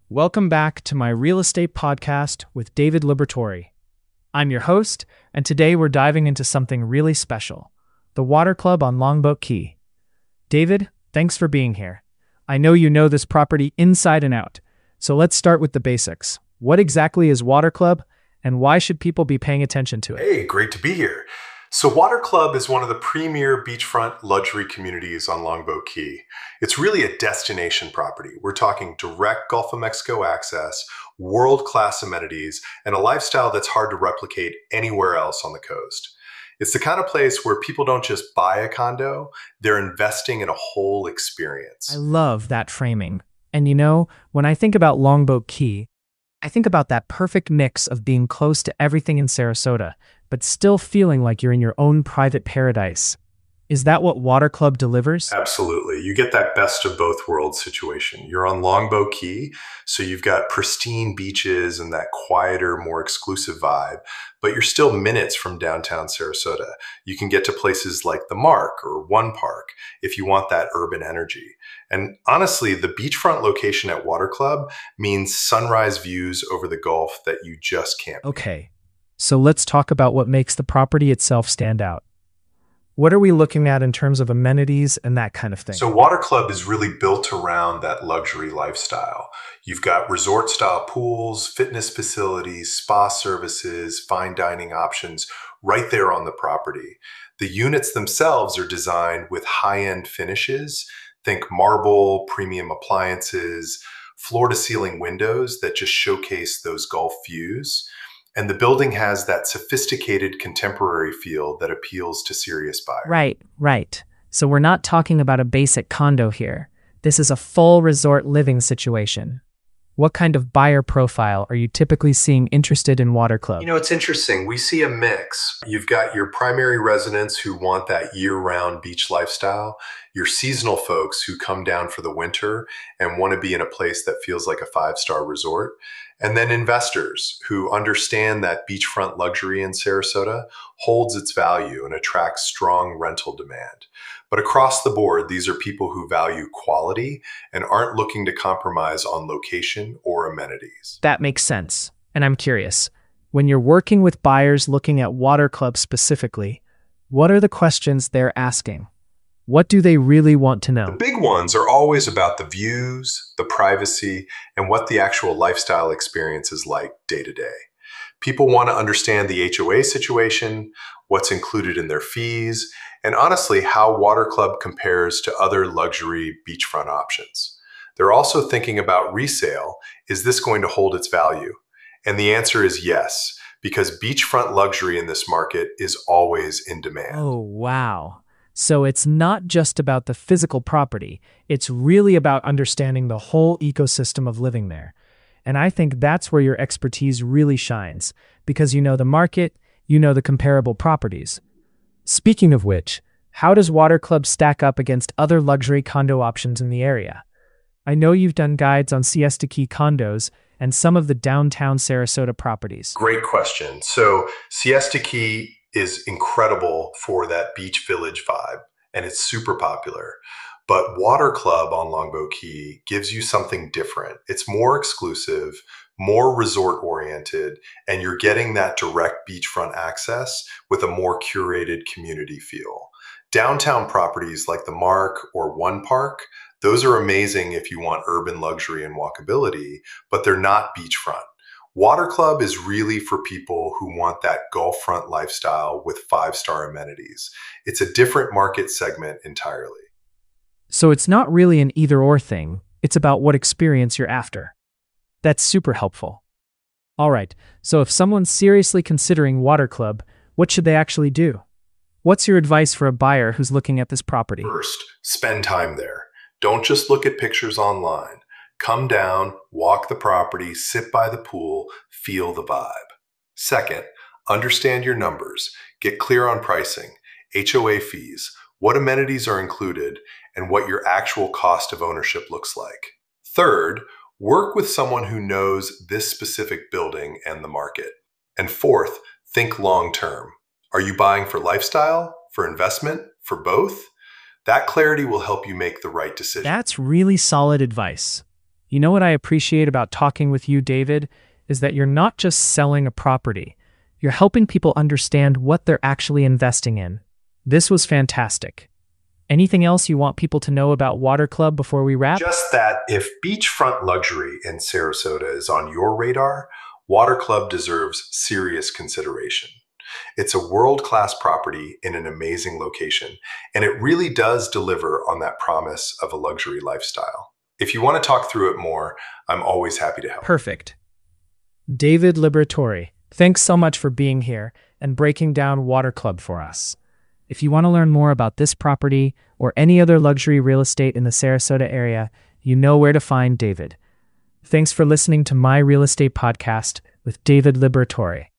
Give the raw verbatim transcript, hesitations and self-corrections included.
Welcome back to my real estate podcast with David Liberatore. I'm your host, and today we're diving into something really special, the Water Club on Longboat Key. David, thanks for being here. I know you know this property inside and out, so let's start with the basics. What exactly is Water Club, and why should people be paying attention to it? Hey, great to be here. So Water Club is one of the premier beachfront luxury communities on Longboat Key. It's really a destination property. We're talking direct Gulf of Mexico access, world-class amenities, and a lifestyle that's hard to replicate anywhere else on the coast. It's the kind of place where people don't just buy a condo, they're investing in a whole experience. I love that framing. And you know, when I think about Longboat Key, I think about that perfect mix of being close to everything in Sarasota, but still feeling like you're in your own private paradise. Is that what Water Club delivers? Absolutely. You get that best of both worlds situation. You're on Longboat Key, so you've got pristine beaches and that quieter, more exclusive vibe, but you're still minutes from downtown Sarasota. You can get to places like the Mark or One Park if you want that urban energy. And honestly, the beachfront location at Water Club means sunrise views over the Gulf that you just can't beat. Okay, so let's talk about what makes the property itself stand out. What are we looking at in terms of amenities and that kind of thing? So Water Club is really built around that luxury lifestyle. You've got resort-style pools, fitness facilities, spa services, fine dining options right there on the property. The units themselves are designed with high-end finishes. Think marble, premium appliances, floor-to-ceiling windows that just showcase those Gulf views. And the building has that sophisticated contemporary feel that appeals to serious buyers. Right, right. So we're not talking about a basic condo here. This is a full resort living situation. What kind of buyer profile are you typically seeing interested in Water Club? You know, it's interesting. We see a mix. You've got your primary residents who want that year-round beach lifestyle, your seasonal folks who come down for the winter and want to be in a place that feels like a five-star resort, and then investors who understand that beachfront luxury in Sarasota holds its value and attracts strong rental demand. But across the board, these are people who value quality and aren't looking to compromise on location or amenities. That makes sense. And I'm curious, when you're working with buyers looking at Water Club specifically, what are the questions they're asking? What do they really want to know? The big ones are always about the views, the privacy, and what the actual lifestyle experience is like day to day. People want to understand the H O A situation, what's included in their fees, and honestly, how Water Club compares to other luxury beachfront options. They're also thinking about resale. Is this going to hold its value? And the answer is yes, because beachfront luxury in this market is always in demand. Oh, wow. So it's not just about the physical property, it's really about understanding the whole ecosystem of living there. And I think that's where your expertise really shines, because you know the market, you know the comparable properties. Speaking of which, how does Water Club stack up against other luxury condo options in the area? I know you've done guides on Siesta Key condos and some of the downtown Sarasota properties. Great question. So Siesta Key is incredible for that beach village vibe, and it's super popular. But Water Club on Longboat Key gives you something different. It's more exclusive, more resort-oriented, and you're getting that direct beachfront access with a more curated community feel. Downtown properties like the Mark or One Park, those are amazing if you want urban luxury and walkability, but they're not beachfront. Water Club is really for people who want that Gulf front lifestyle with five-star amenities. It's a different market segment entirely. So it's not really an either-or thing, it's about what experience you're after. That's super helpful. All right, so if someone's seriously considering Water Club, what should they actually do? What's your advice for a buyer who's looking at this property? First, spend time there. Don't just look at pictures online. Come down, walk the property, sit by the pool, feel the vibe. Second, understand your numbers. Get clear on pricing, H O A fees, what amenities are included, and what your actual cost of ownership looks like. Third, work with someone who knows this specific building and the market. And fourth, think long-term. Are you buying for lifestyle, for investment, for both? That clarity will help you make the right decision. That's really solid advice. You know what I appreciate about talking with you, David, is that you're not just selling a property. You're helping people understand what they're actually investing in. This was fantastic. Anything else you want people to know about Water Club before we wrap? Just that if beachfront luxury in Sarasota is on your radar, Water Club deserves serious consideration. It's a world-class property in an amazing location, and it really does deliver on that promise of a luxury lifestyle. If you want to talk through it more, I'm always happy to help. Perfect. David Liberatore, thanks so much for being here and breaking down Water Club for us. If you want to learn more about this property or any other luxury real estate in the Sarasota area, you know where to find David. Thanks for listening to My Real Estate Podcast with David Liberatore.